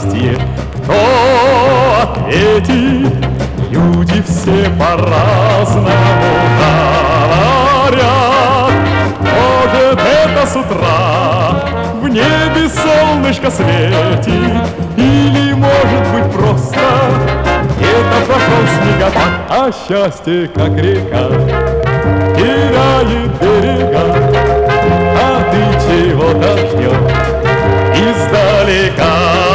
счастье кто ответит? Люди все по-разному говорят. Может, это с утра в небе солнышко светит, или, может быть, просто где-то прошел снегопад, а счастье, как река, теряет берега. А ты чего-то ждешь издалека.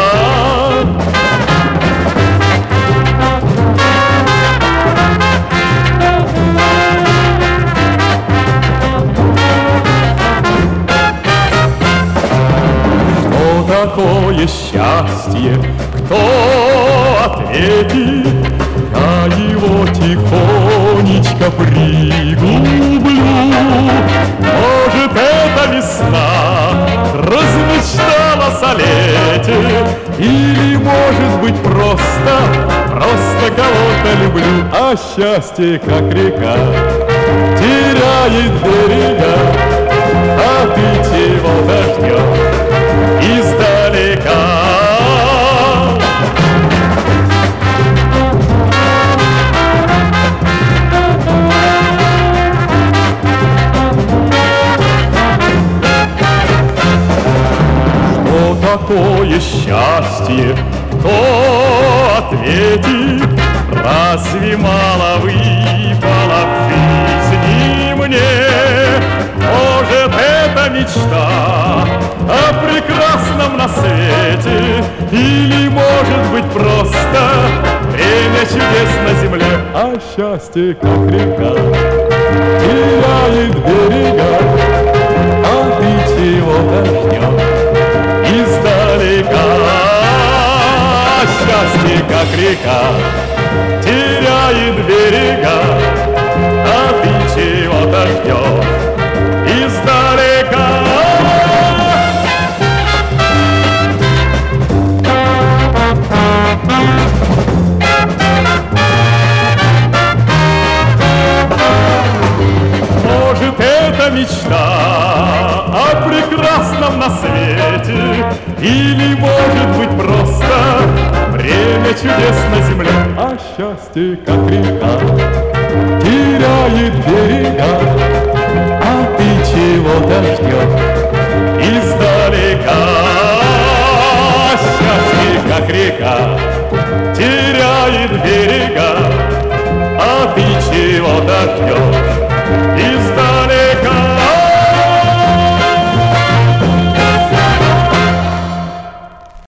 Такое счастье, кто ответит? Я его тихонечко приглублю. Может, это весна размечталась о лете, или, может быть, просто кого-то люблю. А счастье, как река, теряет берега. А ты чего-то ждешь издалека. Что такое счастье, кто ответит? Разве мало выпало в жизни мне? Может, это мечта о прекрасном на свете, или, может быть, просто время чудес на земле. А счастье, как река, теряет берега. А ты чего-то ждешь издалека. А счастье, как река, теряет берега. А ты чего-то ждешь издалека. Может, это мечта о прекрасном на свете, или, может быть, просто время чудес на земле. А счастье, как река, теряет берега. А ты чего-то ждешь издалека. Счастье, как река,